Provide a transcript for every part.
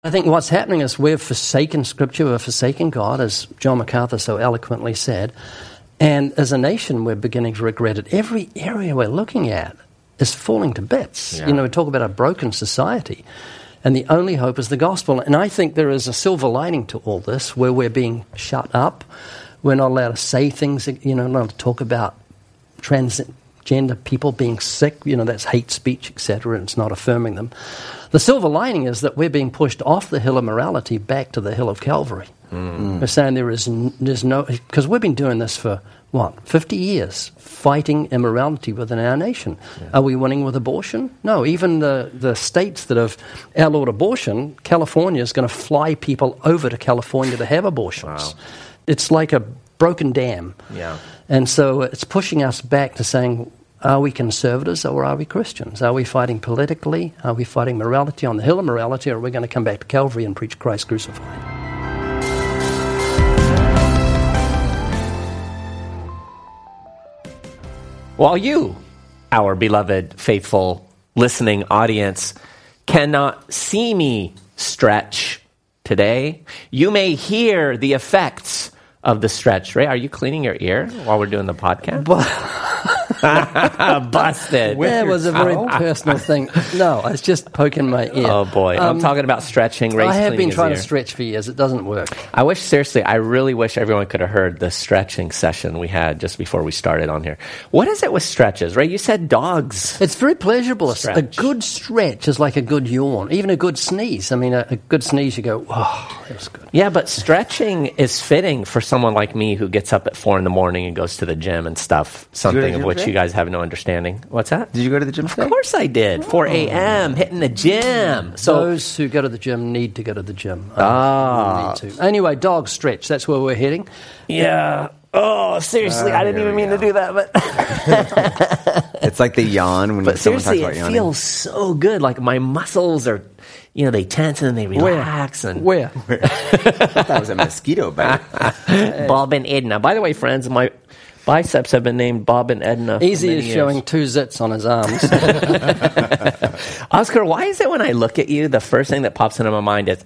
I think what's happening is we've forsaken Scripture, we've forsaken God, as John MacArthur so eloquently said, and as a nation we're beginning to regret it. Every area we're looking at is falling to bits. Yeah. We talk about a broken society, and the only hope is the gospel. And I think there is a silver lining to all this, where we're being shut up. We're not allowed to say things, not allowed to talk about transgender people being sick, that's hate speech, etc., and it's not affirming them. The silver lining is that we're being pushed off the hill of morality back to the hill of Calvary. We're saying there's no, because we've been doing this for, 50 years, fighting immorality within our nation. Yeah. Are we winning with abortion? No, even the states that have outlawed abortion, California is going to fly people over to California to have abortions. Wow. It's like a broken dam. Yeah. And so it's pushing us back to saying, are we conservatives or are we Christians? Are we fighting politically? Are we fighting morality on the hill of morality, or are we going to come back to Calvary and preach Christ crucified? While you, our beloved, faithful, listening audience, cannot see me stretch today, you may hear the effects of the stretch. Ray, are you cleaning your ear while we're doing the podcast? Busted. That was a very personal thing. No, I was just poking my ear. Oh, boy. I'm talking about stretching. Ray's I have been cleaning trying his to ear. stretch for years. It doesn't work. I really wish everyone could have heard the stretching session we had just before we started on here. What is it with stretches, Ray? You said dogs. It's very pleasurable. Stretch. A good stretch is like a good yawn, even a good sneeze. I mean, a good sneeze, you go, oh, that was good. Yeah, but stretching is fitting for someone like me who gets up at 4 a.m. and goes to the gym and stuff, something of which you guys have no understanding. What's that? Did you go to the gym today? Of course I did. 4 a.m., hitting the gym. So those who go to the gym need to go to the gym. Ah. Need to. Anyway, dog stretch, that's where we're heading. yeah. Oh, seriously, I didn't even mean to do that, but It's like the yawn when but someone talks seriously, about it yawning. feels so good. Like my muscles are, they tense and then they relax. And Where? That was a mosquito bite. Bob and Edna. By the way, friends, my biceps have been named Bob and Edna. for Easy many is years. showing 2 zits on his arms. Oscar, why is it when I look at you, the first thing that pops into my mind is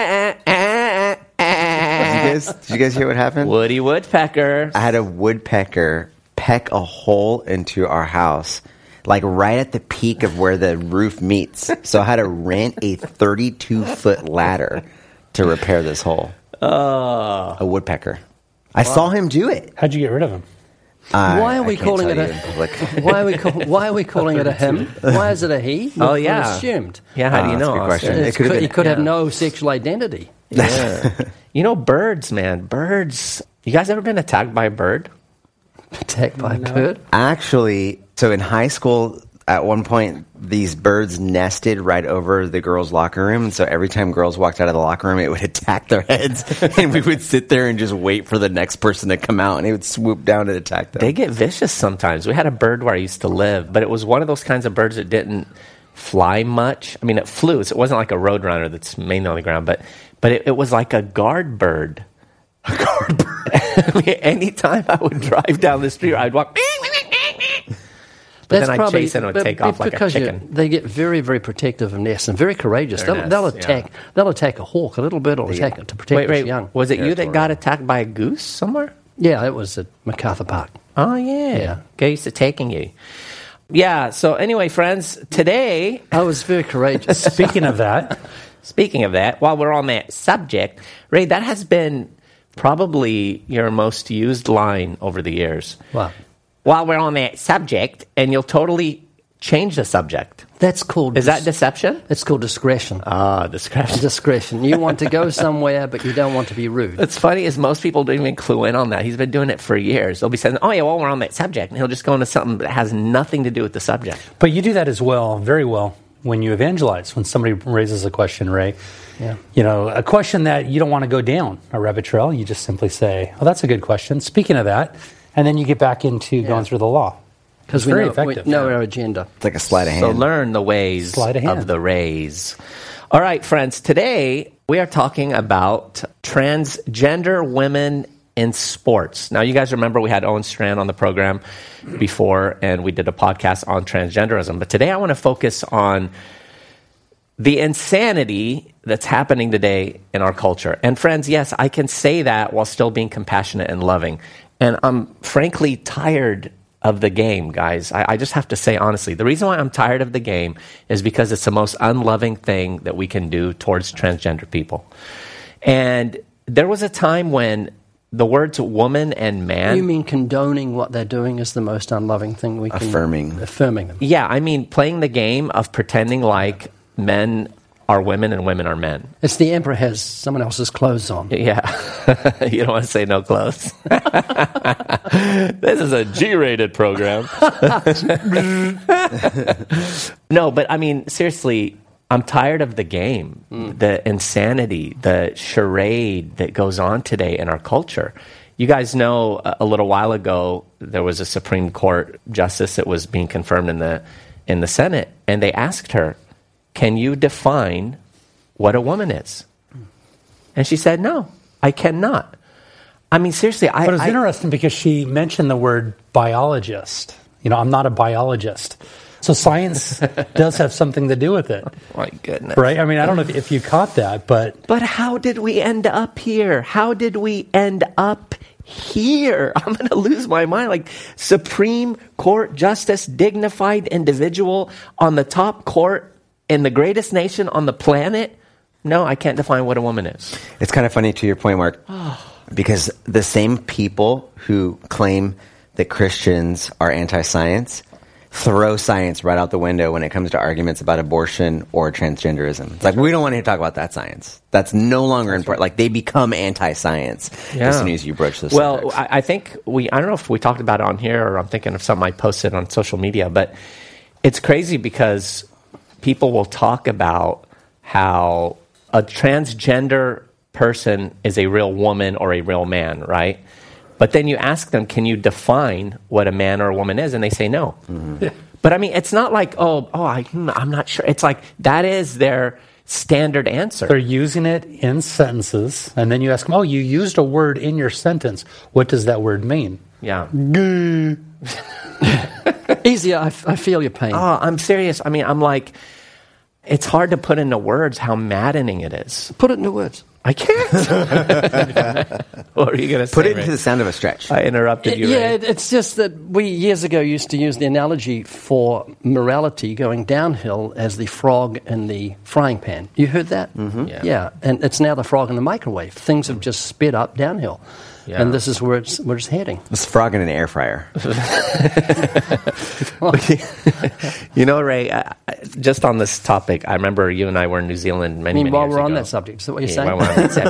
Did you guys hear what happened? Woody Woodpecker? I had a woodpecker peck a hole into our house, like right at the peak of where the roof meets. So I had to rent a 32-foot ladder to repair this hole. A woodpecker. I saw him do it. How'd you get rid of him? Why are we I can't calling tell it you in public. Why are we calling it a him? Why is it a he? Oh, We've yeah. assumed. Yeah, how do you that's a know? good Oscar? question. It could have been- He could have no sexual identity. Yeah. Birds, man. Birds. You guys ever been attacked by a bird? Attacked by a bird. Actually, so in high school, at one point, these birds nested right over the girls' locker room. And so every time girls walked out of the locker room, it would attack their heads. And we would sit there and just wait for the next person to come out. And it would swoop down and attack them. They get vicious sometimes. We had a bird where I used to live, but it was one of those kinds of birds that didn't fly much. I mean, it flew. So it wasn't like a roadrunner that's mainly on the ground, but it was like a guard bird. A guard bird. I mean, anytime I would drive down the street, I'd walk. But then I'd chase it and it would take off like a because chicken. they get very, very protective of nests and very courageous. They'll attack. They'll attack a hawk. A little bird will attack it to protect its young. Was it you that got attacked by a goose somewhere? Yeah, it was at MacArthur Park. Oh, yeah. Goose attacking you. Yeah, so anyway, friends, today, I was very courageous. Speaking of that, while we're on that subject, Ray, that has been probably your most used line over the years. Wow. While we're on that subject, and you'll totally change the subject. That's called... Is that deception? It's called discretion. Ah, discretion. Discretion. You want to go somewhere, but you don't want to be rude. What's funny is most people don't even clue in on that. He's been doing it for years. They'll be saying, oh, yeah, well, we're on that subject. And he'll just go into something that has nothing to do with the subject. but you do that as well, very well, when you evangelize. When somebody raises a question, Ray, a question that you don't want to go down a rabbit trail, you just simply say, oh, that's a good question. Speaking of that, and then you get back into going through the law. Because we know our agenda. It's like a sleight of hand. So learn the ways of the Rays. All right, friends, today we are talking about transgender women in sports. Now, you guys remember we had Owen Strand on the program before, and we did a podcast on transgenderism. But today I want to focus on the insanity that's happening today in our culture. And friends, yes, I can say that while still being compassionate and loving. And I'm frankly tired of the game, guys. I just have to say honestly, the reason why I'm tired of the game is because it's the most unloving thing that we can do towards transgender people. And there was a time when the words woman and man... You mean condoning what they're doing is the most unloving thing we can... Affirming them. Yeah, I mean playing the game of pretending like men are women and women are men. It's the emperor has someone else's clothes on. Yeah. You don't want to say no clothes. This is a G-rated program. No, but I mean, seriously, I'm tired of the game, the insanity, the charade that goes on today in our culture. You guys know a little while ago, there was a Supreme Court justice that was being confirmed in the Senate, and they asked her, can you define what a woman is? And she said, no, I cannot. I mean, seriously, But it's interesting because she mentioned the word biologist. I'm not a biologist. So science does have something to do with it. My goodness. Right? I mean, I don't know if you caught that, but... But how did we end up here? How did we end up here? I'm going to lose my mind. Like, Supreme Court justice, dignified individual on the top court in the greatest nation on the planet? No, I can't define what a woman is. It's kind of funny to your point, Mark, because the same people who claim that Christians are anti-science throw science right out the window when it comes to arguments about abortion or transgenderism. It's like, we don't want to talk about that science. That's no longer important. Like, they become anti-science as soon as you broach this subject. Well, I think I don't know if we talked about it on here or I'm thinking of something I posted on social media, but it's crazy because people will talk about how a transgender person is a real woman or a real man, right? But then you ask them, can you define what a man or a woman is? And they say no. Mm-hmm. Yeah. But I mean, it's not like, I'm not sure. It's like, that is their standard answer. They're using it in sentences. And then you ask them, you used a word in your sentence. What does that word mean? Yeah. Easier, I feel your pain. Oh, I'm serious. I mean, I'm like, it's hard to put into words how maddening it is. Put it into words. I can't. What are you going to say? Put it Ray? into the sound of a stretch. I interrupted you, Yeah, Ray. it's just that we years ago used to use the analogy for morality going downhill as the frog in the frying pan. You heard that? Mm-hmm. Yeah, and it's now the frog in the microwave. Things have just sped up downhill. Yeah. And this is where it's heading. It's frog in an air fryer. You know, Ray, just on this topic, I remember you and I were in New Zealand many years ago. While we're on that subject, is that what you're saying? While we're on that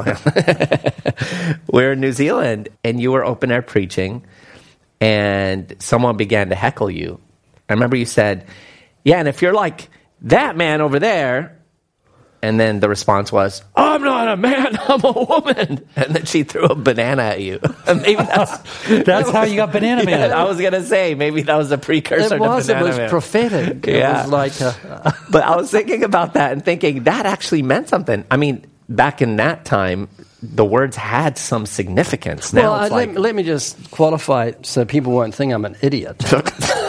subject. We're in New Zealand, and you were open air preaching, and someone began to heckle you. I remember you said, yeah, and if you're like that man over there... And then the response was, I'm not a man, I'm a woman. And then she threw a banana at you. Maybe that's how you got Banana Man. I was going to say, maybe that was a precursor to Banana Man. It was prophetic. Yeah. It was like But I was thinking about that and thinking, that actually meant something. I mean, back in that time, the words had some significance. Now it's like... let me just qualify it so people won't think I'm an idiot. Too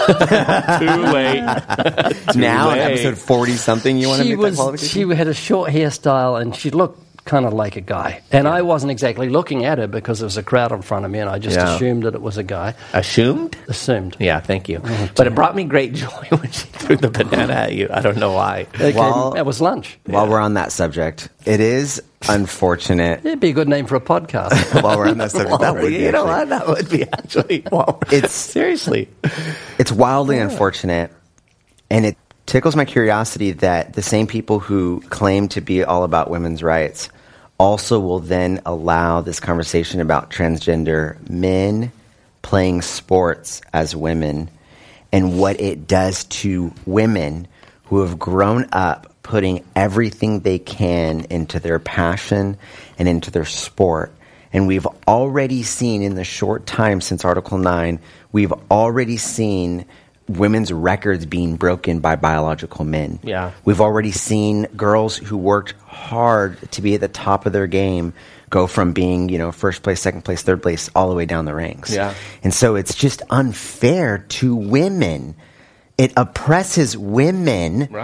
late. Now, in episode 40-something, you want to make that qualification? She had a short hairstyle, and she looked kind of like a guy. And I wasn't exactly looking at her because there was a crowd in front of me, and I just assumed that it was a guy. Assumed? Assumed. Yeah, thank you. But it brought me great joy when she threw the banana at you. I don't know why. That was lunch. While we're on that subject, it is unfortunate. It'd be a good name for a podcast. While we're on that subject, that would be. You know what? That would be actually. Seriously. It's wildly unfortunate, and it tickles my curiosity that the same people who claim to be all about women's rights also will then allow this conversation about transgender men playing sports as women and what it does to women who have grown up putting everything they can into their passion and into their sport. And we've already seen in the short time since Article 9, we've already seen women's records being broken by biological men. Yeah. We've already seen girls who worked hard to be at the top of their game go from being, first place, second place, third place, all the way down the ranks. Yeah. And so it's just unfair to women. It oppresses women. Right.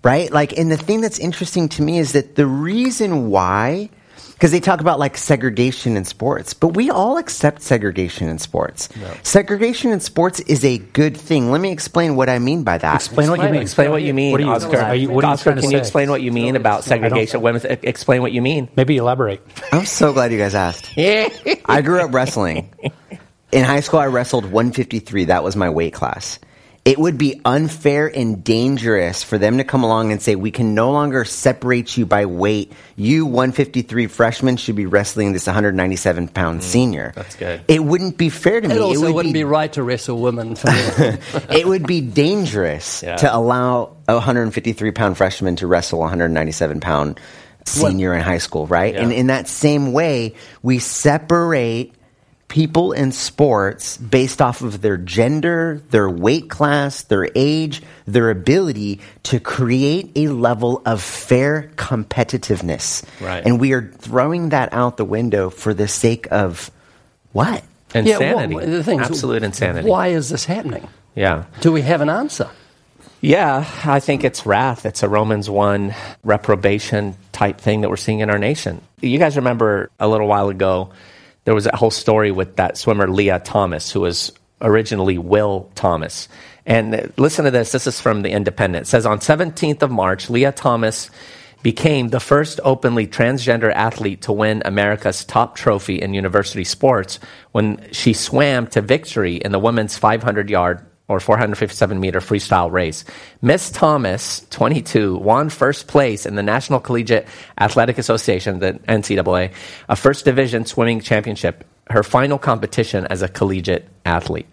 right? Like, and the thing that's interesting to me is that the reason why, because they talk about like segregation in sports, but we all accept segregation in sports. No. Segregation in sports is a good thing. Let me explain what I mean by that. Explain what you mean. Explain what you mean, Oscar. Oscar, can you explain what you mean about segregation? Explain what you mean. Maybe elaborate. I'm so glad you guys asked. I grew up wrestling. In high school, I wrestled 153. That was my weight class. It would be unfair and dangerous for them to come along and say, we can no longer separate you by weight. You, 153 freshman, should be wrestling this 197-pound senior. That's good. It wouldn't be fair to me. It also wouldn't be right to wrestle women. It would be dangerous to allow a 153-pound freshman to wrestle a 197-pound senior in high school, right? Yeah. And in that same way, we separate people in sports based off of their gender, their weight class, their age, their ability to create a level of fair competitiveness. Right. And we are throwing that out the window for the sake of what? Insanity. Yeah, the thing is, absolute insanity. Why is this happening? Yeah. Do we have an answer? Yeah, I think it's wrath. It's a Romans 1 reprobation type thing that we're seeing in our nation. You guys remember a little while ago, there was that whole story with that swimmer, Leah Thomas, who was originally Will Thomas. And listen to this. This is from The Independent. It says, on 17th of March, Leah Thomas became the first openly transgender athlete to win America's top trophy in university sports when she swam to victory in the women's 500-yard or 457-meter freestyle race. Miss Thomas, 22, won first place in the National Collegiate Athletic Association, the NCAA, a first division swimming championship, her final competition as a collegiate athlete.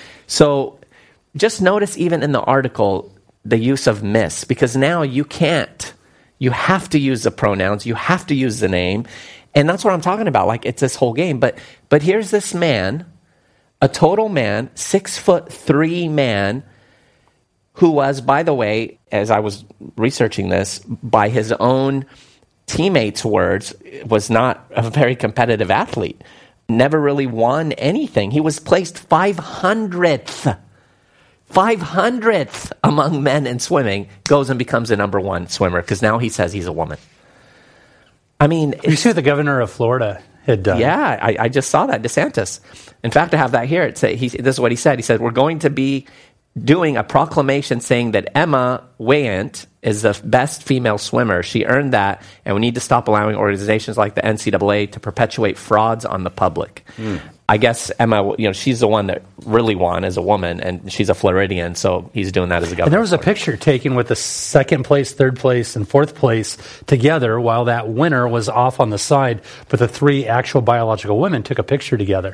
So just notice even in the article the use of miss, because now you can't. You have to use the pronouns. You have to use the name. And that's what I'm talking about. Like, it's this whole game. But here's this man, a total man, 6'3" man, who was, by the way, as I was researching this, by his own teammates' words, was not a very competitive athlete. Never really won anything. He was placed 500th among men in swimming, goes and becomes the number one swimmer, because now he says he's a woman. I mean, you see what the governor of Florida had done. Yeah, I just saw that, DeSantis. In fact, I have that here. This is what he said. He said, we're going to be doing a proclamation saying that Emma Weyant is the best female swimmer. She earned that, and we need to stop allowing organizations like the NCAA to perpetuate frauds on the public. I guess Emma, she's the one that really won as a woman, and she's a Floridian, so he's doing that as a governor. And there was a picture taken with the second place, third place, and fourth place together while that winner was off on the side, but the three actual biological women took a picture together.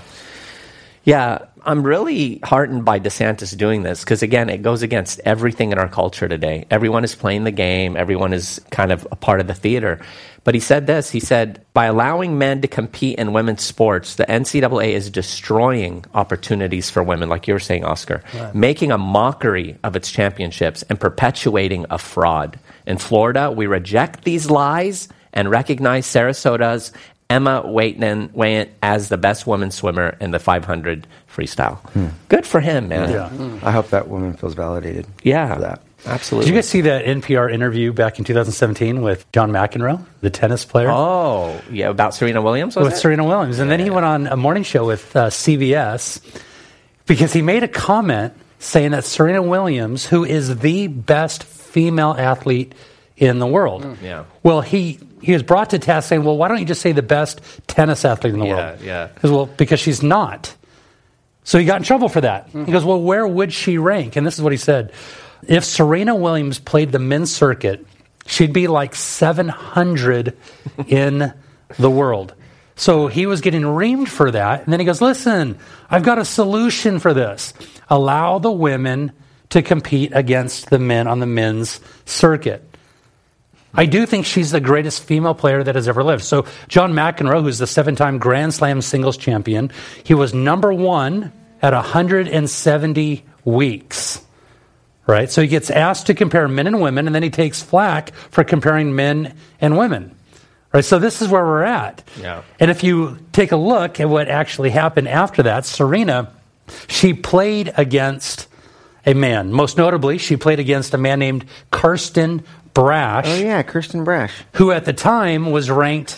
Yeah, I'm really heartened by DeSantis doing this because, again, it goes against everything in our culture today. Everyone is playing the game. Everyone is kind of a part of the theater. But he said this. He said, by allowing men to compete in women's sports, the NCAA is destroying opportunities for women, like you were saying, Oscar, making a mockery of its championships and perpetuating a fraud. In Florida, we reject these lies and recognize Sarasota's Emma Weyant as the best woman swimmer in the 500 freestyle. Good for him, man. Yeah. I hope that woman feels validated. Yeah, for that. Absolutely. Did you guys see that NPR interview back in 2017 with John McEnroe, the tennis player? Oh, yeah, about Serena Williams, was it? Serena Williams. And then he went on a morning show with CBS because he made a comment saying that Serena Williams, who is the best female athlete in the world. Well, he was brought to task saying, well, why don't you just say the best tennis athlete in the world? Because she's not. So he got in trouble for that. He goes, well, where would she rank? And this is what he said. If Serena Williams played the men's circuit, she'd be like 700 in the world. So he was getting reamed for that. And then he goes, listen, I've got a solution for this. Allow the women to compete against the men on the men's circuit. I do think she's the greatest female player that has ever lived. So John McEnroe, who's the 7-time Grand Slam singles champion, he was number one at 170 weeks. Right? So he gets asked to compare men and women, and then he takes flack for comparing men and women. Right? So this is where we're at. And if you take a look at what actually happened after that, Serena, she played against a man. Most notably, she played against a man named Karsten Brash. Oh, yeah, Kirsten Brash. Who at the time was ranked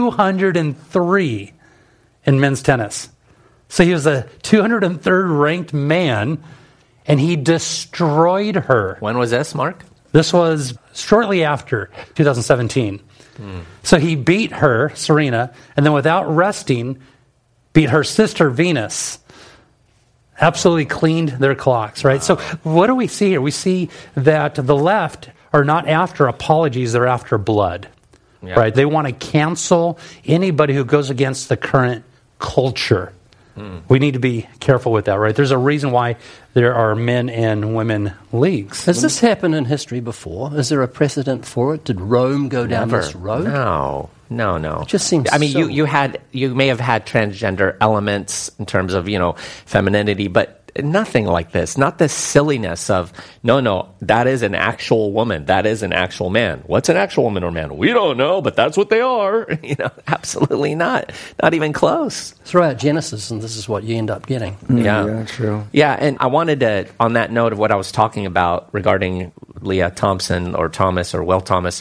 203 in men's tennis. So he was a 203rd ranked man, and he destroyed her. When was this, Mark? This was shortly after 2017. So he beat her, Serena, and then without resting, beat her sister, Venus. Absolutely cleaned their clocks, right? So what do we see here? We see that the left are not after apologies, they're after blood, right? They want to cancel anybody who goes against the current culture. We need to be careful with that, right? There's a reason why there are men and women leagues. Has this happened in history before? Is there a precedent for it? Did Rome go down this road? No. It just seems I mean, so... you may have had transgender elements in terms of, femininity, but nothing like this. Not this silliness of, no, that is an actual woman. That is an actual man. What's an actual woman or man? We don't know, but that's what they are. Absolutely not. Not even close. Throw out Genesis, and this is what you end up getting. Yeah, true. Yeah, and I wanted to, on that note of what I was talking about regarding Leah Thompson or Thomas or Will Thomas,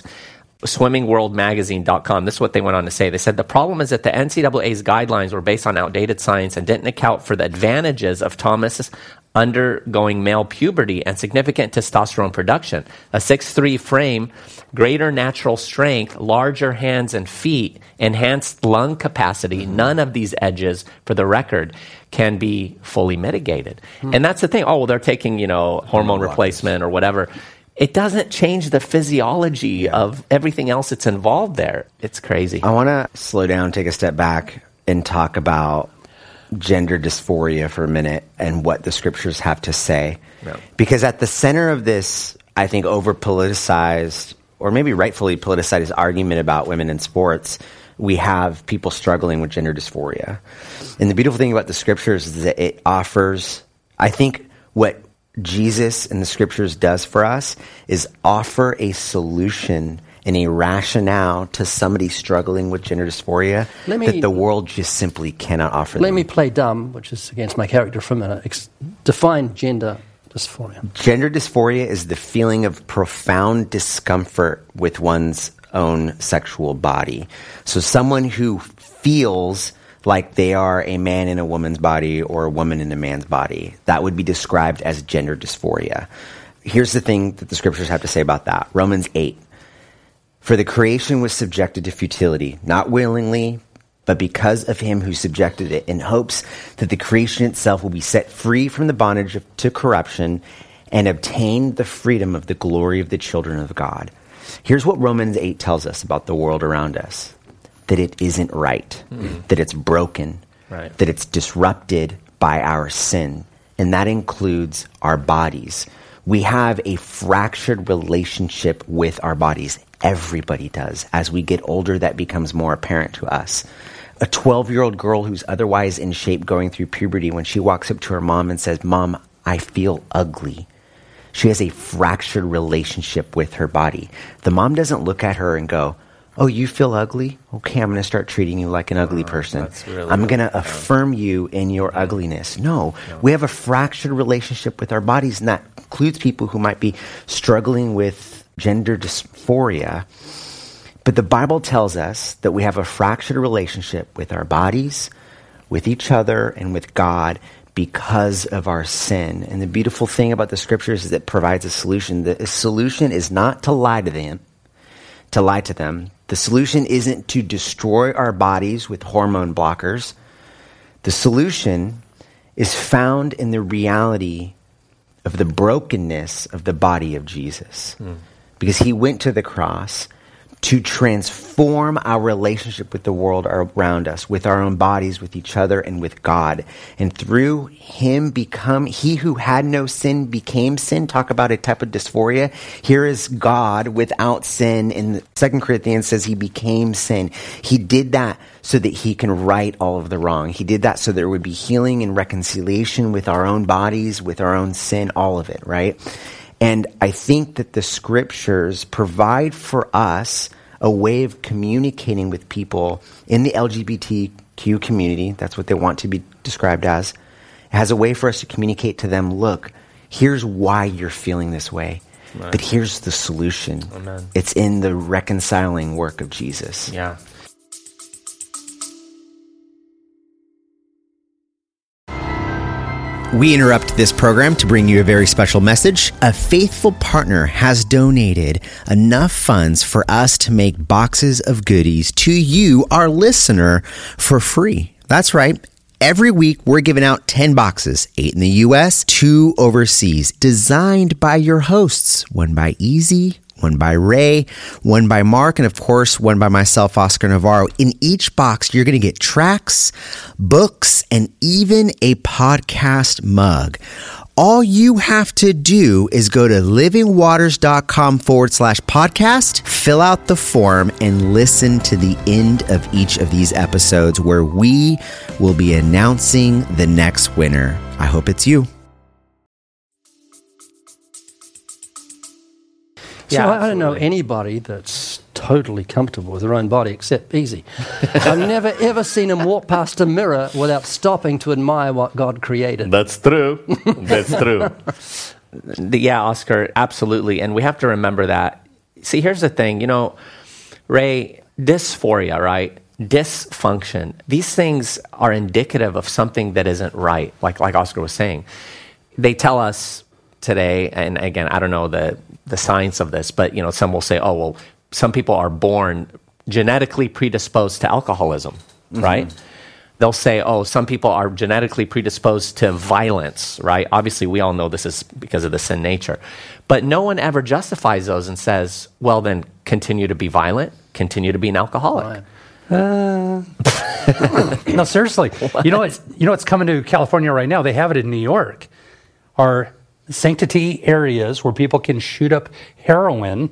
swimmingworldmagazine.com, this is what they went on to say. They said the problem is that the NCAA's guidelines were based on outdated science and didn't account for the advantages of Thomas undergoing male puberty and significant testosterone production. A 6'3" frame, greater natural strength, larger hands and feet, enhanced lung capacity, none of these edges, for the record, can be fully mitigated. And that's the thing. Oh, well, they're taking, hormone replacement or whatever. It doesn't change the physiology of everything else that's involved there. It's crazy. I want to slow down, take a step back, and talk about gender dysphoria for a minute and what the scriptures have to say. Yeah. Because at the center of this, I think, over-politicized, or maybe rightfully politicized argument about women in sports, we have people struggling with gender dysphoria. And the beautiful thing about the scriptures is that it offers, I think, what Jesus in the scriptures does for us is offer a solution and a rationale to somebody struggling with gender dysphoria that the world just simply cannot offer them. Let me play dumb, which is against my character for a minute. Define gender dysphoria. Gender dysphoria is the feeling of profound discomfort with one's own sexual body. So someone who feels like they are a man in a woman's body or a woman in a man's body. That would be described as gender dysphoria. Here's the thing that the scriptures have to say about that. Romans 8. For the creation was subjected to futility, not willingly, but because of him who subjected it, in hopes that the creation itself will be set free from the bondage to corruption and obtain the freedom of the glory of the children of God. Here's what Romans 8 tells us about the world around us. That it isn't right, that it's broken, that it's disrupted by our sin. And that includes our bodies. We have a fractured relationship with our bodies. Everybody does. As we get older, that becomes more apparent to us. A 12-year-old girl who's otherwise in shape going through puberty, when she walks up to her mom and says, "Mom, I feel ugly," she has a fractured relationship with her body. The mom doesn't look at her and go, "Oh, you feel ugly? Okay, I'm going to start treating you like an ugly person. I'm going to affirm you in your ugliness." No, we have a fractured relationship with our bodies, and that includes people who might be struggling with gender dysphoria. But the Bible tells us that we have a fractured relationship with our bodies, with each other, and with God because of our sin. And the beautiful thing about the scriptures is it provides a solution. The solution is not to lie to them. The solution isn't to destroy our bodies with hormone blockers. The solution is found in the reality of the brokenness of the body of Jesus. Because he went to the cross to transform our relationship with the world around us, with our own bodies, with each other, and with God. And through him he who had no sin became sin. Talk about a type of dysphoria. Here is God without sin. And 2 Corinthians says he became sin. He did that so that he can right all of the wrong. He did that so there would be healing and reconciliation with our own bodies, with our own sin, all of it, right? And I think that the scriptures provide for us a way of communicating with people in the LGBTQ community. That's what they want to be described as. It has a way for us to communicate to them, look, Here's why you're feeling this way. Right. But here's the solution. Amen. It's in the reconciling work of Jesus. Yeah. We interrupt this program to bring you a very special message. A faithful partner has donated enough funds for us to make boxes of goodies to you, our listener, for free. That's right. Every week, we're giving out 10 boxes, 8 in the U.S., 2 overseas, designed by your hosts, one by Easy, one by Ray, one by Mark, and of course, one by myself, Oscar Navarro. In each box, you're going to get tracts, books, and even a podcast mug. All you have to do is go to livingwaters.com/podcast, fill out the form, and listen to the end of each of these episodes where we will be announcing the next winner. I hope it's you. So I don't know anybody that's totally comfortable with their own body except Easy. I've never ever seen him walk past a mirror without stopping to admire what God created. That's true. That's true. Yeah, Oscar, absolutely. And we have to remember that. See, here's the thing. Ray, dysphoria, right? Dysfunction. These things are indicative of something that isn't right, like Oscar was saying. They tell us today, and again, I don't know the science of this, but some will say, oh, well, some people are born genetically predisposed to alcoholism, right? They'll say, oh, some people are genetically predisposed to violence, right? Obviously, we all know this is because of the sin nature. But no one ever justifies those and says, well, then continue to be violent, continue to be an alcoholic. No, seriously. What's coming to California right now? They have it in New York. Are sanctity areas where people can shoot up heroin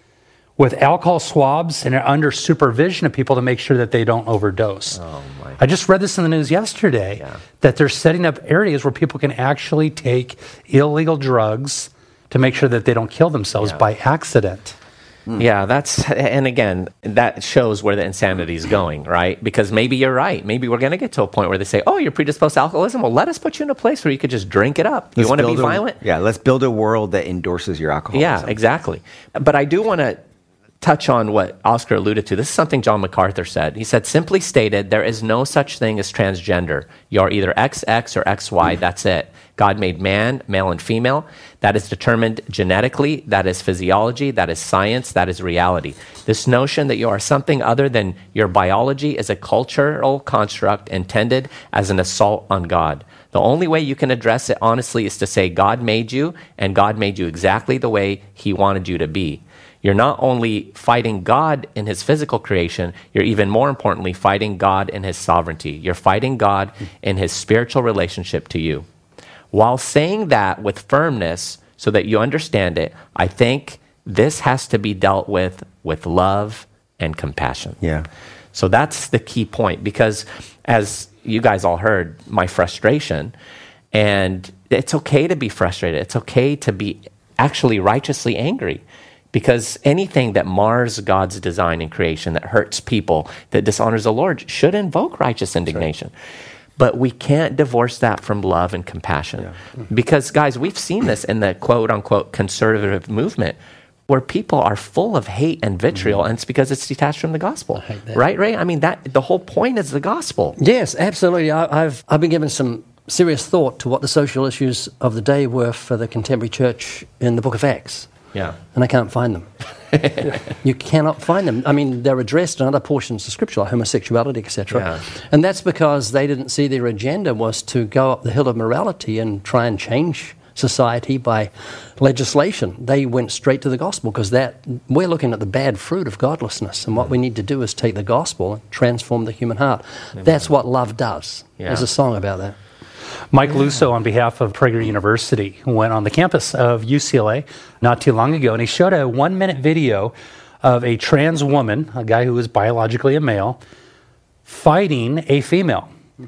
with alcohol swabs and under supervision of people to make sure that they don't overdose. Oh my! I just read this in the news yesterday that they're setting up areas where people can actually take illegal drugs to make sure that they don't kill themselves by accident. Yeah, and again, that shows where the insanity is going, right? Because maybe you're right. Maybe we're going to get to a point where they say, oh, you're predisposed to alcoholism? Well, let us put you in a place where you could just drink it up. You want to be violent? Let's build a world that endorses your alcoholism. Yeah, exactly. But I do want to touch on what Oscar alluded to. This is something John MacArthur said. He said, simply stated, there is no such thing as transgender. You're either XX or XY, that's it. God made man, male and female. That is determined genetically. That is physiology. That is science. That is reality. This notion that you are something other than your biology is a cultural construct intended as an assault on God. The only way you can address it honestly is to say God made you, and God made you exactly the way he wanted you to be. You're not only fighting God in his physical creation, you're even more importantly fighting God in his sovereignty. You're fighting God in his spiritual relationship to you. While saying that with firmness so that you understand it, I think this has to be dealt with love and compassion. Yeah. So that's the key point, because as you guys all heard, my frustration, and it's okay to be frustrated. It's okay to be actually righteously angry, because anything that mars God's design in creation, that hurts people, that dishonors the Lord, should invoke righteous indignation. Right. But we can't divorce that from love and compassion. Yeah. Because, guys, we've seen this in the quote-unquote conservative movement, where people are full of hate and vitriol, and it's because it's detached from the gospel. Right, Ray? I mean, the whole point is the gospel. Yes, absolutely. I've been given some serious thought to what the social issues of the day were for the contemporary church in the book of Acts. Yeah. And I can't find them. You cannot find them. I mean, they're addressed in other portions of Scripture, like homosexuality, etc. Yeah. And that's because they didn't see their agenda was to go up the hill of morality and try and change society by legislation. They went straight to the gospel, because we're looking at the bad fruit of godlessness, and what we need to do is take the gospel and transform the human heart. Amen. That's what love does. Yeah. There's a song about that. Mike Lusso, on behalf of Prager University, went on the campus of UCLA not too long ago, and he showed a 1-minute video of a trans woman, a guy who was biologically a male, fighting a female,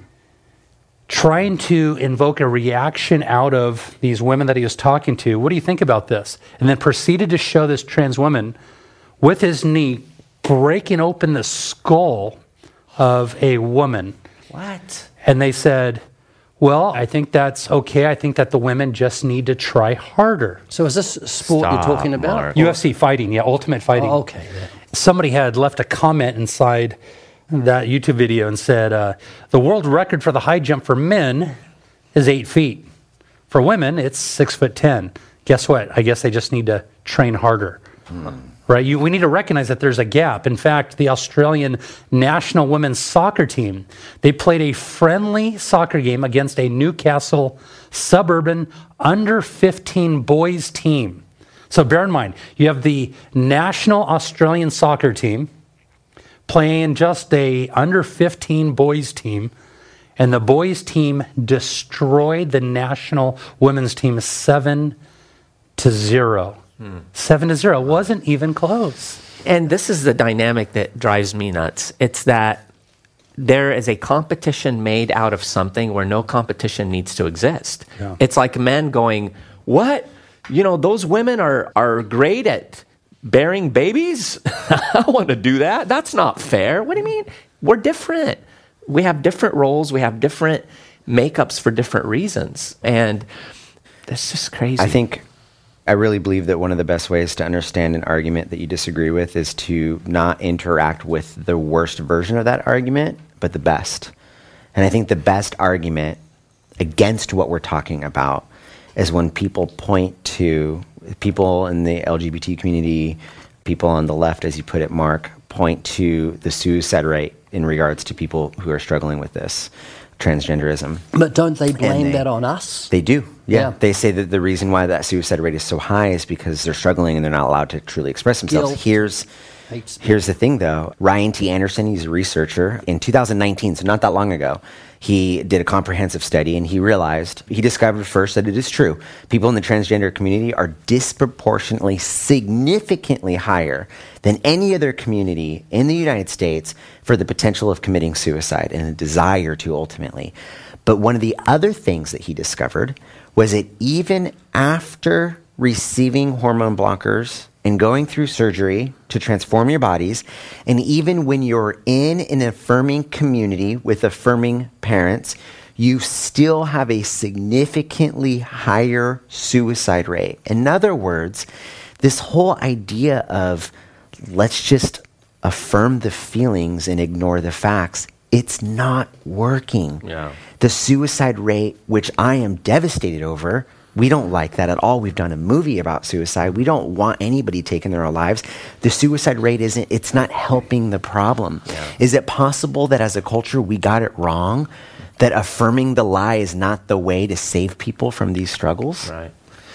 trying to invoke a reaction out of these women that he was talking to. What do you think about this? And then proceeded to show this trans woman with his knee breaking open the skull of a woman. What? And they said, Well, I think that's okay. I think that the women just need to try harder. So is this sport you're talking about? Mark. UFC fighting, yeah, Ultimate Fighting. Oh, okay. Yeah. Somebody had left a comment inside that YouTube video and said, the world record for the high jump for men is 8 feet. For women, it's 6'10". Guess what? I guess they just need to train harder. Right? We need to recognize that there's a gap. In fact, the Australian national women's soccer team, they played a friendly soccer game against a Newcastle suburban under 15 boys team. So bear in mind, you have the national Australian soccer team playing just a under 15 boys team, and the boys team destroyed the national women's team 7-0. 7-0. Wasn't even close. And this is the dynamic that drives me nuts. It's that there is a competition made out of something where no competition needs to exist. Yeah. It's like men going, what? You know, those women are great at bearing babies? I want to do that. That's not fair. What do you mean? We're different. We have different roles. We have different makeups for different reasons. And that's just crazy. I really believe that one of the best ways to understand an argument that you disagree with is to not interact with the worst version of that argument, but the best. And I think the best argument against what we're talking about is when people point to people in the LGBT community, people on the left, as you put it, Mark, point to the suicide rate in regards to people who are struggling with this. Transgenderism. But don't they blame that on us? They do, yeah. Yeah. They say that the reason why that suicide rate is so high is because they're struggling and they're not allowed to truly express themselves. Guilt. Here's the thing, though. Ryan T. Anderson, he's a researcher. In 2019, so not that long ago, he did a comprehensive study and he discovered first that it is true. People in the transgender community are disproportionately, significantly higher than any other community in the United States for the potential of committing suicide and the desire to ultimately. But one of the other things that he discovered was that even after receiving hormone blockers and going through surgery to transform your bodies, and even when you're in an affirming community with affirming parents, you still have a significantly higher suicide rate. In other words, this whole idea of let's just affirm the feelings and ignore the facts, it's not working. Yeah. The suicide rate, which I am devastated over, we don't like that at all. We've done a movie about suicide. We don't want anybody taking their own lives. The suicide rate it's not helping the problem. Yeah. Is it possible that as a culture we got it wrong? That affirming the lie is not the way to save people from these struggles? Right.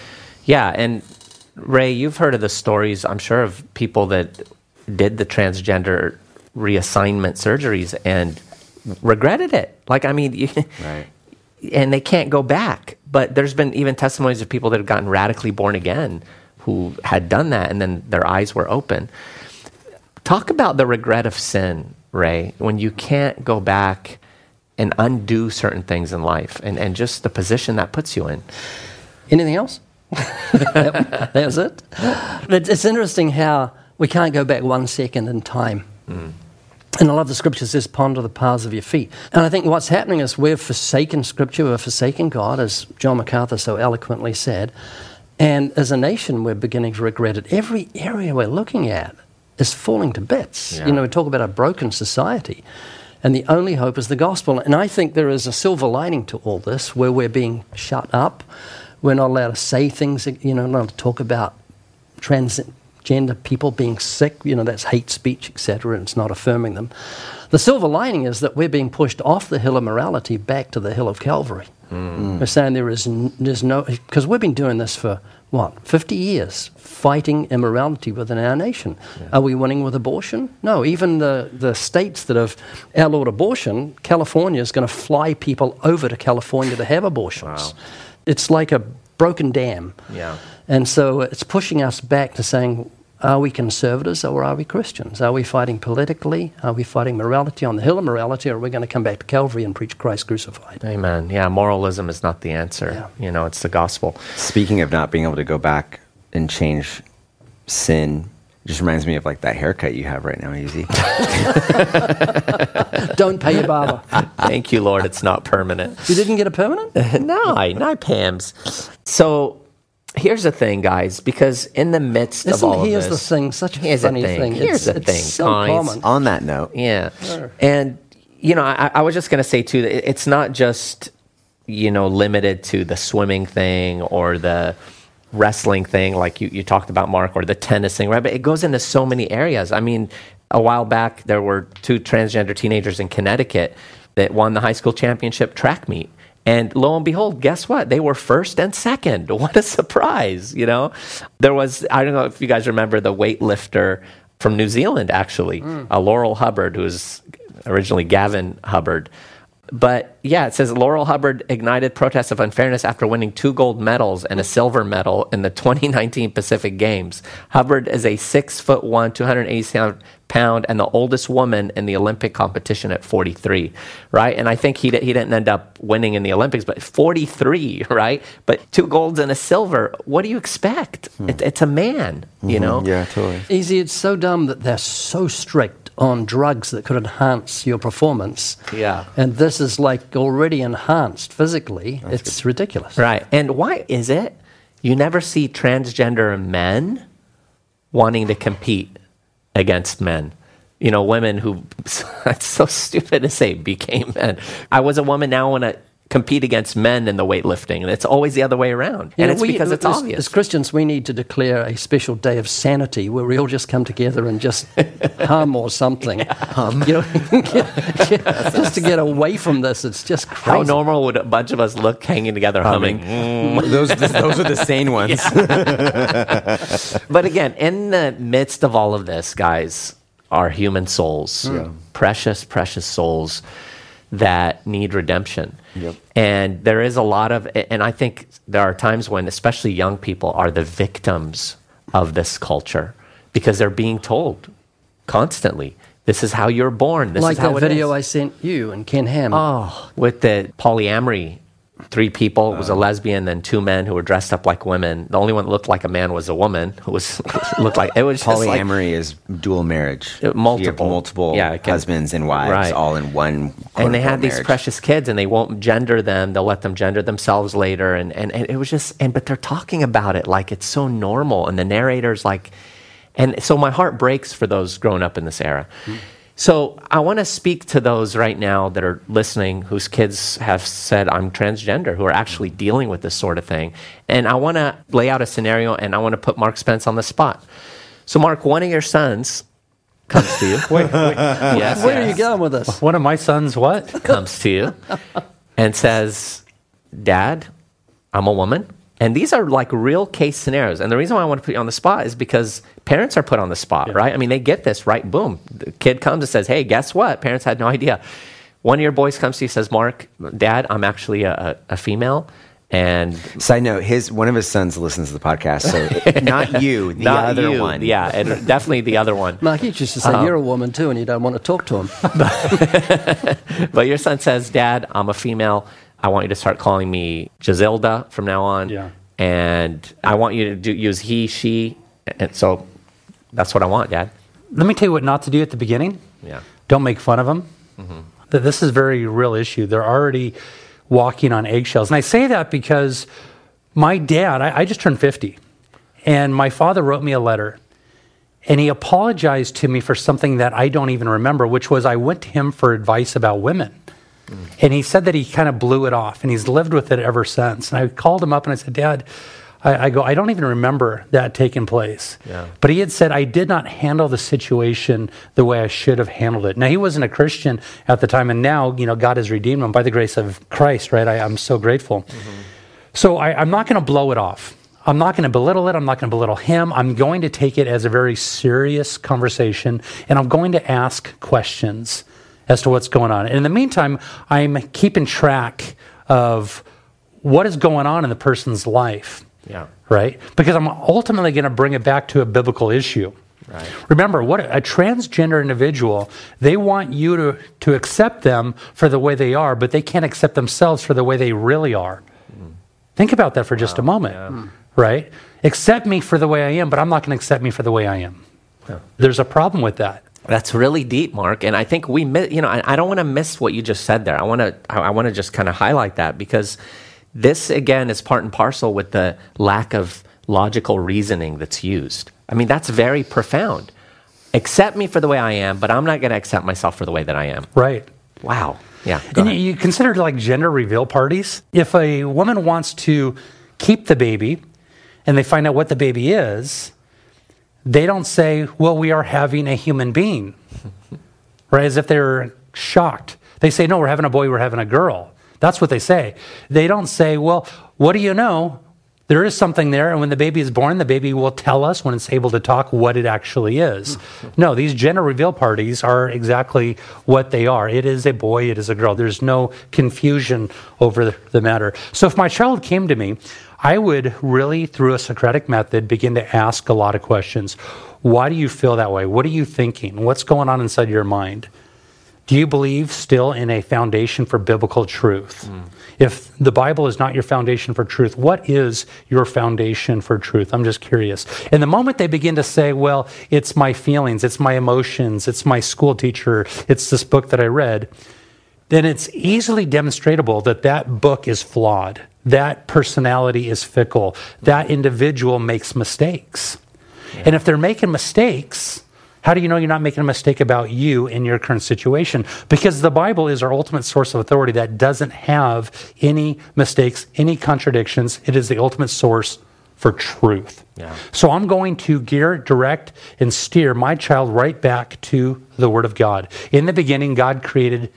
Yeah, and Ray, you've heard of the stories, I'm sure, of people that did the transgender reassignment surgeries and regretted it. Like, I mean, Right. And they can't go back. But there's been even testimonies of people that have gotten radically born again who had done that and then their eyes were open. Talk about the regret of sin, Ray, when you can't go back and undo certain things in life and just the position that puts you in. Anything else? that was it. But it's interesting how we can't go back 1 second in time. And I love the scripture says, ponder the paths of your feet. And I think what's happening is we've forsaken scripture, we've forsaken God, as John MacArthur so eloquently said. And as a nation, we're beginning to regret it. Every area we're looking at is falling to bits. Yeah. You know, we talk about a broken society. And the only hope is the gospel. And I think there is a silver lining to all this where we're being shut up. We're not allowed to say things, you know, not allowed to talk about transgender people being sick, you know, that's hate speech, etc., and it's not affirming them. The silver lining is that we're being pushed off the hill of morality back to the hill of Calvary. We're saying there's no, because we've been doing this for, 50 years, fighting immorality within our nation. Yeah. Are we winning with abortion? No, even the states that have outlawed abortion, California is going to fly people over to California to have abortions. Wow. It's like a broken dam. Yeah. And so it's pushing us back to saying, are we conservatives or are we Christians? Are we fighting politically? Are we fighting morality on the hill of morality, or are we going to come back to Calvary and preach Christ crucified? Amen. Yeah, moralism is not the answer. Yeah. You know, it's the gospel. Speaking of not being able to go back and change sin, Just reminds me of like that haircut you have right now, Easy. Don't pay your barber. Thank you, Lord, it's not permanent. You didn't get a permanent? No, not Pam's. So here's the thing, guys, because in the midst of all of this... Here's the thing, such a funny thing. Here's the thing, so guys. common. On that note. Yeah. And, I was just going to say, too, that it's not just, limited to the swimming thing or the wrestling thing like you talked about, Mark, or the tennis thing, right? But it goes into so many areas. I mean, a while back, there were 2 transgender teenagers in Connecticut that won the high school championship track meet. And lo and behold, guess what? They were first and second. What a surprise, There was, I don't know if you guys remember the weightlifter from New Zealand, actually, Laurel Hubbard, who was originally Gavin Hubbard. But yeah, it says Laurel Hubbard ignited protests of unfairness after winning 2 gold medals and a silver medal in the 2019 Pacific Games. Hubbard is a 6'1", 287-pound, and the oldest woman in the Olympic competition at 43, right? And I think he didn't end up winning in the Olympics, but 43, right? But 2 golds and a silver. What do you expect? It's a man, Yeah, totally. Easy, it's so dumb that they're so strict on drugs that could enhance your performance. Yeah. And this is like already enhanced physically. It's ridiculous. Right. And why is it you never see transgender men wanting to compete against men? Women who, it's so stupid to say, became men. I was a woman, now I want to compete against men in the weightlifting. And it's always the other way around. And it's because it's obvious. As Christians, we need to declare a special day of sanity where we all just come together and just hum or something. Just to get away from this. It's just crazy. How normal would a bunch of us look hanging together humming? Those are the sane ones. But again, in the midst of all of this, guys, are human souls. Precious, precious souls that need redemption. Yep. And there is a lot of, and I think there are times when especially young people are the victims of this culture because they're being told constantly, this is how you're born, this is how it is. Like that video I sent you and Ken Ham. Oh, with the polyamory, 3 people, it was a lesbian, then 2 men who were dressed up like women. The only one that looked like a man was a woman who looked like, it was just polyamory is dual marriage. Multiple husbands and wives all in one. And they had these marriage. Precious kids, and they won't gender them. They'll let them gender themselves later. And it was just, but they're talking about it like it's so normal. And the narrator's like, and so my heart breaks for those growing up in this era. So I want to speak to those right now that are listening whose kids have said, I'm transgender, who are actually dealing with this sort of thing. And I want to lay out a scenario, and I want to put Mark Spence on the spot. So, Mark, one of your sons comes to you. Wait. Yes, Where are you going with this? One of my sons, what? Comes to you and says, Dad, I'm a woman. And these are like real case scenarios. And the reason why I want to put you on the spot is because parents are put on the spot, right? I mean, they get this, right? Boom. The kid comes and says, hey, guess what? Parents had no idea. One of your boys comes to you and says, Mark, Dad, I'm actually a female. And side note, one of his sons listens to the podcast, so not you, the other one. Yeah, and definitely the other one. Mark, you just say you're a woman too and you don't want to talk to him. But your son says, Dad, I'm a female. I want you to start calling me Giselda from now on. Yeah. And I want you to use he, she. And so that's what I want, Dad. Let me tell you what not to do at the beginning. Yeah. Don't make fun of them. This is a very real issue. They're already walking on eggshells. And I say that because my dad, I just turned 50, and my father wrote me a letter, and he apologized to me for something that I don't even remember, which was I went to him for advice about women. And he said that he kind of blew it off, and he's lived with it ever since. And I called him up and I said, Dad, I don't even remember that taking place. Yeah. But he had said, I did not handle the situation the way I should have handled it. Now, he wasn't a Christian at the time, and now, God has redeemed him by the grace of Christ, right? I'm so grateful. So I'm not going to blow it off. I'm not going to belittle it. I'm not going to belittle him. I'm going to take it as a very serious conversation, and I'm going to ask questions as to what's going on. And in the meantime, I'm keeping track of what is going on in the person's life. Yeah. Right? Because I'm ultimately going to bring it back to a biblical issue. Right. Remember, what a transgender individual, they want you to accept them for the way they are, but they can't accept themselves for the way they really are. Think about that for just a moment. Yeah. Right? Accept me for the way I am, but I'm not going to accept me for the way I am. There's a problem with that. That's really deep, Mark. And I think I don't want to miss what you just said there. I want to just kind of highlight that, because this, again, is part and parcel with the lack of logical reasoning that's used. I mean, that's very profound. Accept me for the way I am, but I'm not going to accept myself for the way that I am. Right. Wow. Yeah. Go And ahead. you consider like gender reveal parties. If a woman wants to keep the baby and they find out what the baby is, they don't say, well, we are having a human being, right? As if they're shocked. They say, no, we're having a boy, we're having a girl. That's what they say. They don't say, well, what do you know? There is something there, and when the baby is born, the baby will tell us when it's able to talk what it actually is. No, these gender reveal parties are exactly what they are. It is a boy, it is a girl. There's no confusion over the matter. So if my child came to me, I would really, through a Socratic method, begin to ask a lot of questions. Why do you feel that way? What are you thinking? What's going on inside your mind? Do you believe still in a foundation for biblical truth? If the Bible is not your foundation for truth, what is your foundation for truth? I'm just curious. And the moment they begin to say, well, it's my feelings, it's my emotions, it's my school teacher, it's this book that I read, then it's easily demonstrable that that book is flawed. That personality is fickle. That individual makes mistakes. Yeah. And if they're making mistakes, how do you know you're not making a mistake about you in your current situation? Because the Bible is our ultimate source of authority that doesn't have any mistakes, any contradictions. It is the ultimate source for truth. Yeah. So I'm going to gear, direct, and steer my child right back to the Word of God. In the beginning, God created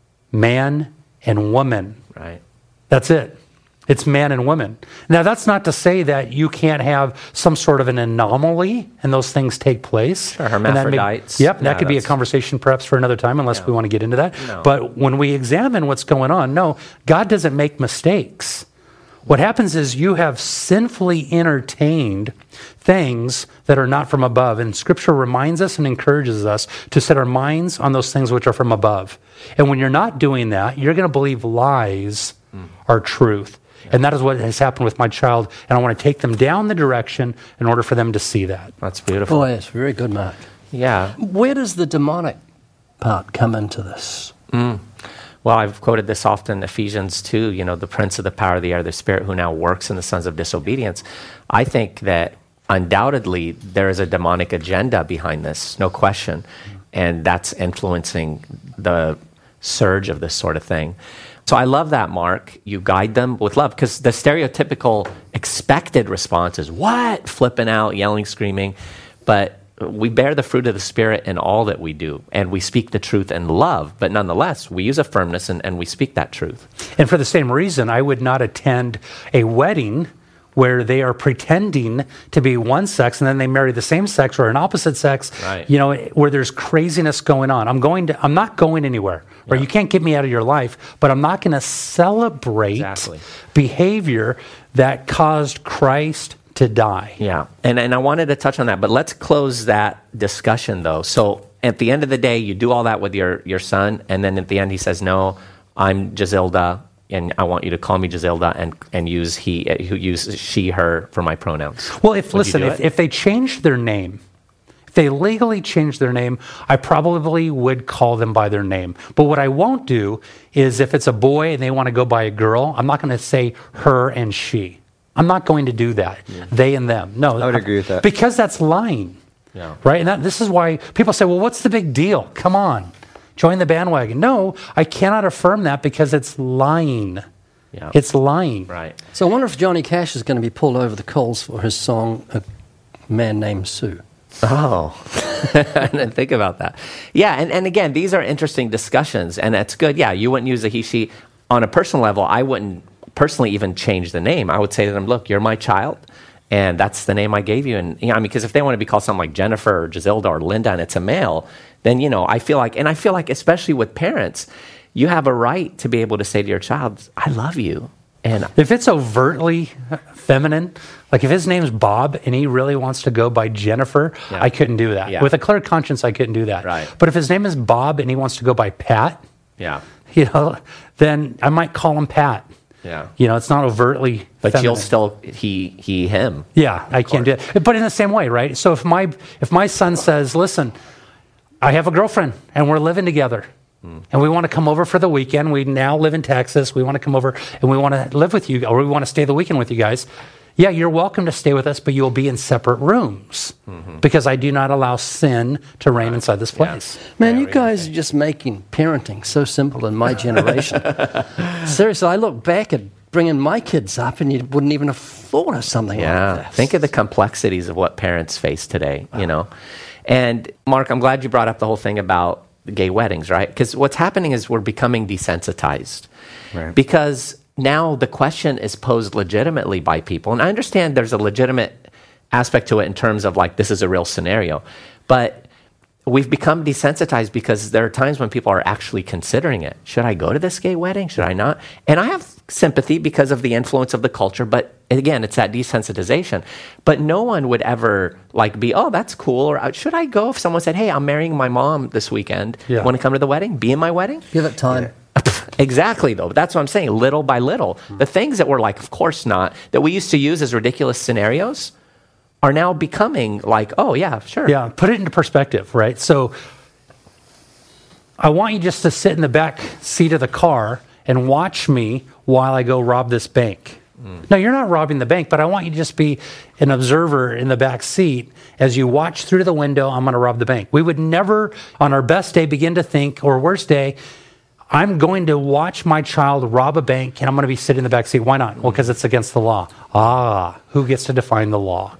man and woman. Right. That's it. It's man and woman. Now, that's not to say that you can't have some sort of an anomaly and those things take place. Sure, hermaphrodites. That could be a conversation perhaps for another time, unless we want to get into that. No. But when we examine what's going on, no, God doesn't make mistakes. What happens is you have sinfully entertained things that are not from above. And Scripture reminds us and encourages us to set our minds on those things which are from above. And when you're not doing that, you're going to believe lies are truth. And that is what has happened with my child. And I want to take them down the direction in order for them to see that. That's beautiful. Oh, yes, very good, Mark. Yeah. Where does the demonic part come into this? Well, I've quoted this often, Ephesians 2, the prince of the power of the air, the spirit who now works in the sons of disobedience. I think that undoubtedly there is a demonic agenda behind this, no question. And that's influencing the surge of this sort of thing. So I love that, Mark. You guide them with love, because the stereotypical expected response is, what? Flipping out, yelling, screaming. But we bear the fruit of the Spirit in all that we do, and we speak the truth in love. But nonetheless, we use a firmness and we speak that truth. And for the same reason, I would not attend a wedding where they are pretending to be one sex and then they marry the same sex or an opposite sex, right. Where there's craziness going on. I'm not going anywhere, right? You can't get me out of your life, but I'm not going to celebrate behavior that caused Christ to die. Yeah, and I wanted to touch on that, but let's close that discussion though. So at the end of the day, you do all that with your son, and then at the end he says, no, I'm Giselda, and I want you to call me Giselda and use she, her for my pronouns. Well, if they changed their name, if they legally changed their name, I probably would call them by their name. But what I won't do is if it's a boy and they want to go by a girl, I'm not going to say her and she. I'm not going to do that. Yeah. They and them. No. I would agree with that. Because that's lying. Yeah. Right? And this is why people say, well, what's the big deal? Come on. Join the bandwagon. No, I cannot affirm that because it's lying. Yeah. It's lying. Right. So I wonder if Johnny Cash is going to be pulled over the coals for his song, A Man Named Sue. Oh, I didn't think about that. Yeah, and again, these are interesting discussions, and that's good. Yeah, you wouldn't use a he, she. On a personal level, I wouldn't personally even change the name. I would say to them, look, you're my child, and that's the name I gave you. And because if they want to be called something like Jennifer or Giselda or Linda and it's a male, then, I feel like especially with parents, you have a right to be able to say to your child, I love you. And if it's overtly feminine, like if his name's Bob and he really wants to go by Jennifer, I couldn't do that. Yeah. With a clear conscience, I couldn't do that. Right. But if his name is Bob and he wants to go by Pat, then then I might call him Pat. Yeah. It's not overtly But feminine. you'll still he him. Yeah, I can't do it. But in the same way, right? So if my son says, "Listen, I have a girlfriend and we're living together, and we want to come over for the weekend. We now live in Texas. We want to come over and we want to live with you, or we want to stay the weekend with you guys." Yeah, you're welcome to stay with us, but you'll be in separate rooms because I do not allow sin to reign inside this place. Man, you guys are just making parenting so simple in my generation. Seriously, I look back at bringing my kids up, and you wouldn't even have thought of something like this. Think of the complexities of what parents face today, And Mark, I'm glad you brought up the whole thing about gay weddings, right? Because what's happening is we're becoming desensitized. Right. Because now the question is posed legitimately by people. And I understand there's a legitimate aspect to it in terms of like, this is a real scenario. But we've become desensitized because there are times when people are actually considering it. Should I go to this gay wedding? Should I not? And I have sympathy because of the influence of the culture. But again, it's that desensitization. But no one would ever like be, oh, that's cool. Or should I go if someone said, hey, I'm marrying my mom this weekend. Want to come to the wedding? Be in my wedding? Give it time. Yeah. Exactly, though. That's what I'm saying. Little by little. The things that we're like, of course not, that we used to use as ridiculous scenarios are now becoming like, oh, yeah, sure. Yeah, put it into perspective, right? So I want you just to sit in the back seat of the car and watch me while I go rob this bank. No, you're not robbing the bank, but I want you to just be an observer in the back seat as you watch through the window, I'm going to rob the bank. We would never, on our best day, begin to think, or worst day, I'm going to watch my child rob a bank and I'm going to be sitting in the back seat. Why not? Well, because it's against the law. Who gets to define the law?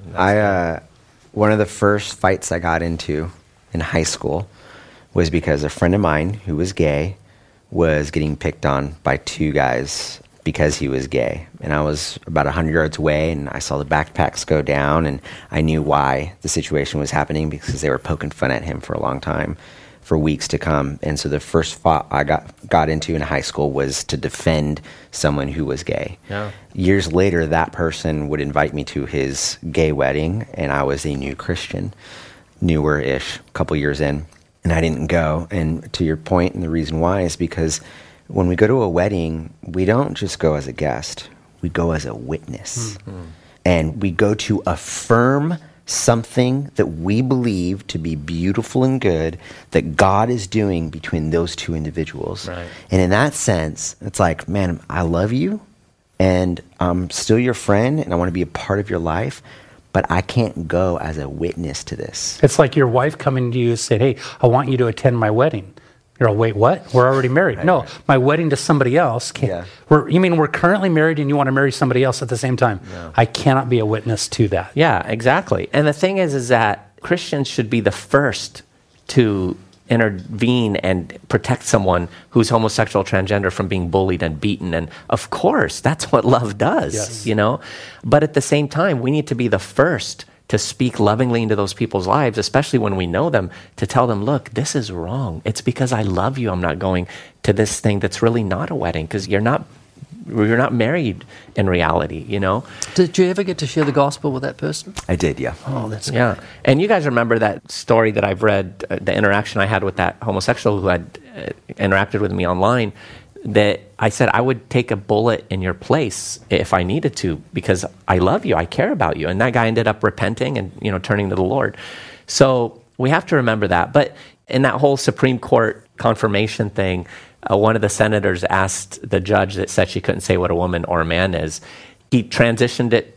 One of the first fights I got into in high school was because a friend of mine who was gay was getting picked on by two guys because he was gay. And I was about 100 yards away, and I saw the backpacks go down, and I knew why the situation was happening because they were poking fun at him for a long time, for weeks to come. And so the first fight I got into in high school was to defend someone who was gay. Yeah. Years later, that person would invite me to his gay wedding, and I was a new Christian, newer-ish, a couple years in, and I didn't go. And to your point, and the reason why is because when we go to a wedding, we don't just go as a guest. We go as a witness. Mm-hmm. And we go to affirm something that we believe to be beautiful and good that God is doing between those two individuals. Right. And in that sense, it's like, man, I love you, and I'm still your friend, and I want to be a part of your life, but I can't go as a witness to this. It's like your wife coming to you and said, hey, I want you to attend my wedding. You're all, wait, what? We're already married. Right, no, right. My wedding to somebody else. Yeah. You mean we're currently married and you want to marry somebody else at the same time? No. I cannot be a witness to that. Yeah, exactly. And the thing is that Christians should be the first to intervene and protect someone who's homosexual, transgender from being bullied and beaten. And of course, that's what love does, Yes. you know? But at the same time, we need to be the first to speak lovingly into those people's lives, especially when we know them, to tell them, look, this is wrong. It's because I love you. I'm not going to this thing that's really not a wedding because you're not married in reality, you know? Did you ever get to share the gospel with that person? I did, yeah. Oh, that's good. Yeah. And you guys remember that story that I've read, the interaction I had with that homosexual who had interacted with me online, that I said I would take a bullet in your place if I needed to because I love you, I care about you. And that guy ended up repenting and, you know, turning to the Lord. So we have to remember that. But in that whole Supreme Court confirmation thing, one of the senators asked the judge that said she couldn't say what a woman or a man is. He transitioned it.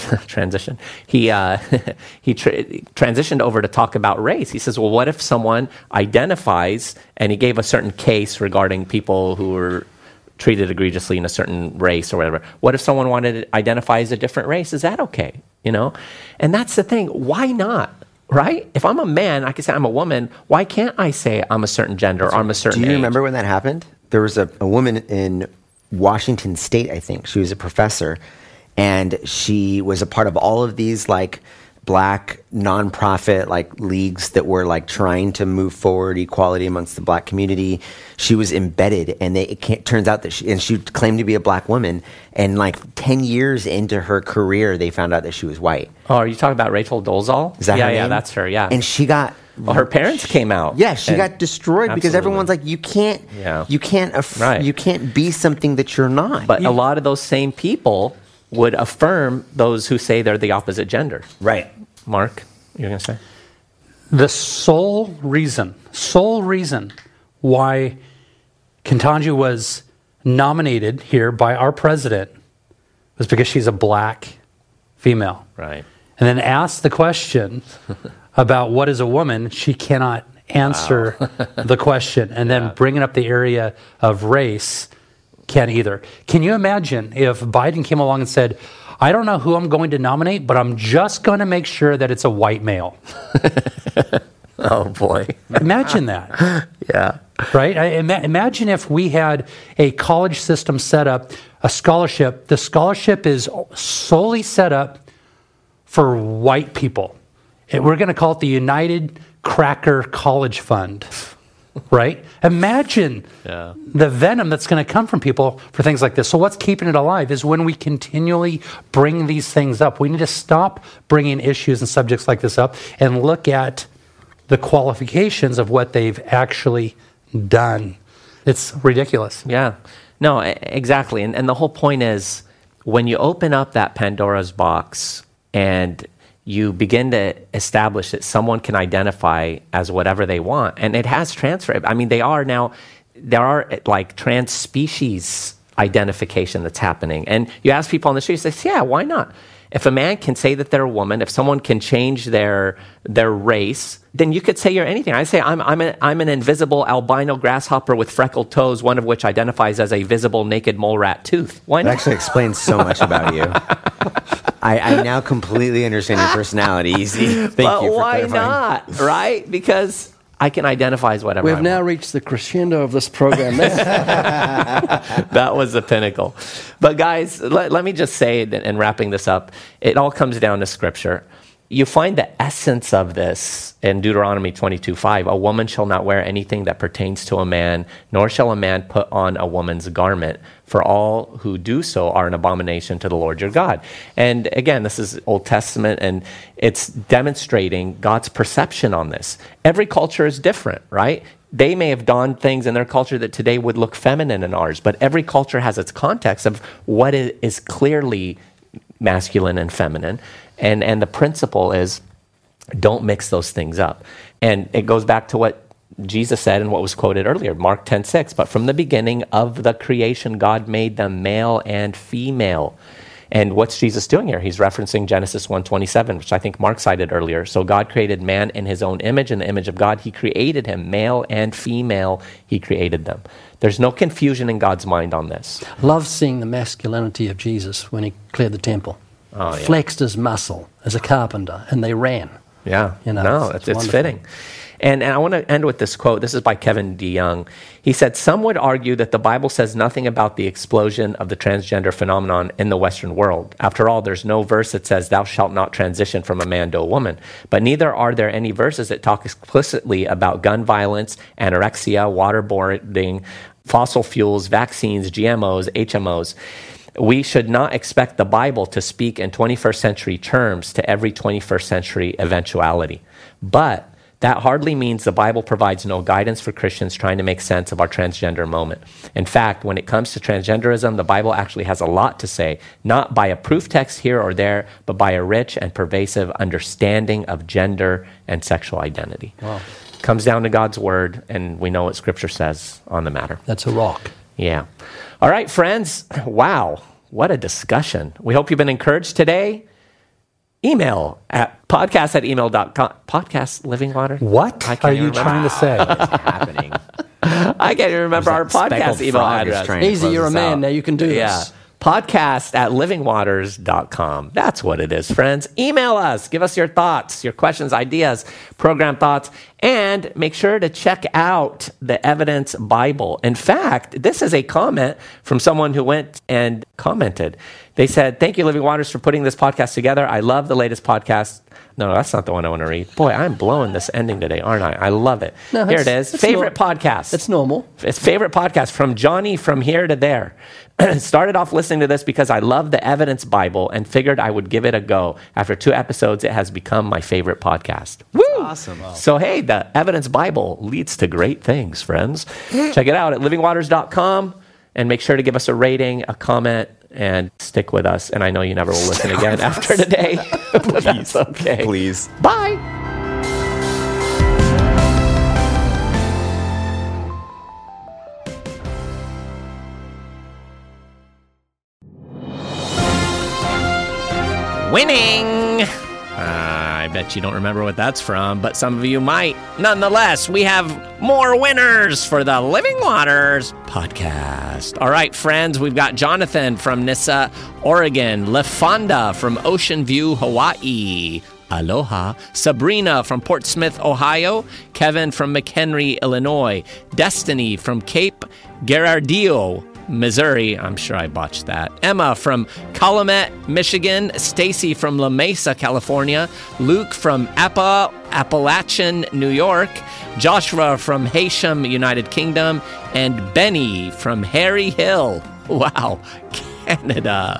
He transitioned over to talk about race. He says, well, what if someone identifies, and he gave a certain case regarding people who were treated egregiously in a certain race or whatever. What if someone wanted to identify as a different race? Is that okay? You know? And that's the thing. Why not? Right? If I'm a man, I can say I'm a woman. Why can't I say I'm a certain gender or I'm a certain Do you age? remember when that happened? There was a woman in Washington State, I think. She was a professor, and she was a part of all of these like black nonprofit like leagues that were like trying to move forward equality amongst the black community. She was embedded, and turns out that she claimed to be a black woman, and like 10 years into her career, they found out that she was white. Oh, are you talking about Rachel Dolezal? Is that her name? Yeah, that's her, yeah. And she got Well, her parents came out. Yeah, she and- got destroyed because Absolutely. everyone's like, you can't Right. you can't be something that you're not. But a lot of those same people would affirm those who say they're the opposite gender. right. Mark, you're going to say? The sole reason why Ketanji was nominated here by our president was because she's a black female. Right. And then asked the question about what is a woman, she cannot answer the question. And then bringing up the area of race, can't either. Can you imagine if Biden came along and said, I don't know who I'm going to nominate, but I'm just going to make sure that it's a white male. Oh, boy. Imagine that. Yeah. Right? Imagine if we had a college system set up, a scholarship. The scholarship is solely set up for white people. We're going to call it the United Cracker College Fund. Right? Imagine the venom that's going to come from people for things like this. So what's keeping it alive is when we continually bring these things up. We need to stop bringing issues and subjects like this up and look at the qualifications of what they've actually done. It's ridiculous. Yeah. No, exactly. And the whole point is when you open up that Pandora's box and you begin to establish that someone can identify as whatever they want, and it has transfer. I mean, there are like trans species identification that's happening. And you ask people on the street, they say, yeah, why not? If a man can say that they're a woman, if someone can change their race, then you could say you're anything. I say I'm an invisible albino grasshopper with freckled toes, one of which identifies as a visible naked mole rat tooth. Why That not? actually explains so much about you. I now completely understand your personality, Easy. Thank But you for why clarifying. not? Right? Because I can identify as whatever. We've I now want. reached the crescendo of this program. That was the pinnacle. But guys, let me just say, and wrapping this up, it all comes down to Scripture. You find the essence of this in Deuteronomy 22:5. A woman shall not wear anything that pertains to a man, nor shall a man put on a woman's garment. For all who do so are an abomination to the Lord your God. And again, this is Old Testament, and it's demonstrating God's perception on this. Every culture is different, right? They may have donned things in their culture that today would look feminine in ours, but every culture has its context of what is clearly masculine and feminine. And the principle is don't mix those things up. And it goes back to what Jesus said and what was quoted earlier, Mark 10:6. But from the beginning of the creation, God made them male and female. And what's Jesus doing here? He's referencing Genesis 1:27, which I think Mark cited earlier. So God created man in his own image. In the image of God, he created him. Male and female, he created them. There's no confusion in God's mind on this. Love seeing the masculinity of Jesus when he cleared the temple. Oh, yeah. Flexed his muscle as a carpenter, and they ran. Yeah, You know, no, it's it's wonderful. fitting. And I want to end with this quote. This is by Kevin DeYoung. He said, some would argue that the Bible says nothing about the explosion of the transgender phenomenon in the Western world. After all, there's no verse that says, thou shalt not transition from a man to a woman. But neither are there any verses that talk explicitly about gun violence, anorexia, waterboarding, fossil fuels, vaccines, GMOs, HMOs. We should not expect the Bible to speak in 21st century terms to every 21st century eventuality. But that hardly means the Bible provides no guidance for Christians trying to make sense of our transgender moment. In fact, when it comes to transgenderism, the Bible actually has a lot to say, not by a proof text here or there, but by a rich and pervasive understanding of gender and sexual identity. Wow. Comes down to God's word, and we know what Scripture says on the matter. That's a rock. Yeah. All right, friends. Wow. What a discussion. We hope you've been encouraged today. Email at podcast@email.com. Podcast Living Water? What I can't are even you remember. trying to say? What is happening? I can't even remember our Speckled podcast email Frog is address. trying to Easy, close you're a us man out. now. You can do Yeah. this. Podcast@livingwaters.com. That's what it is, friends. Email us. Give us your thoughts, your questions, ideas, program thoughts, and make sure to check out the Evidence Bible. In fact, this is a comment from someone who went and commented. They said, thank you, Living Waters, for putting this podcast together. I love the latest podcast. No, that's not the one I want to read. Boy, I'm blowing this ending today, aren't I? I love it. No, here it is. Favorite podcast. It's normal. It's favorite podcast from Johnny from here to there. Started off listening to this because I love the Evidence Bible and figured I would give it a go. After 2 episodes, it has become my favorite podcast. Woo! Awesome. Wow. So, hey, the Evidence Bible leads to great things, friends. Check it out at livingwaters.com and make sure to give us a rating, a comment, and stick with us. And I know you never will listen again after today, but that's okay. Please. Bye. Winning! I bet you don't remember what that's from, but some of you might. Nonetheless, we have more winners for the Living Waters podcast. All right, friends, we've got Jonathan from Nyssa, Oregon, LaFonda from Ocean View, Hawaii. Aloha. Sabrina from Port Smith, Ohio. Kevin from McHenry, Illinois. Destiny from Cape Girardeau, Missouri. I'm sure I botched that. Emma from Calumet, Michigan. Stacy from La Mesa, California. Luke from Appalachian, New York. Joshua from Haysham, United Kingdom. And Benny from Harry Hill. Wow. Canada.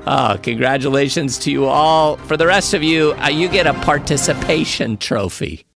Congratulations to you all. For the rest of you, you get a participation trophy.